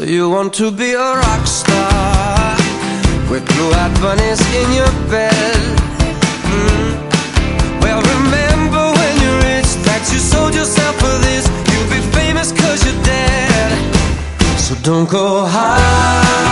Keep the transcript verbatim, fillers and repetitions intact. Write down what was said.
you want to be a rock star with blue-eyed bunnies in your bed. mm. Well, remember when you're rich that you sold yourself for this. You'll be famous cause you're dead. So don't go high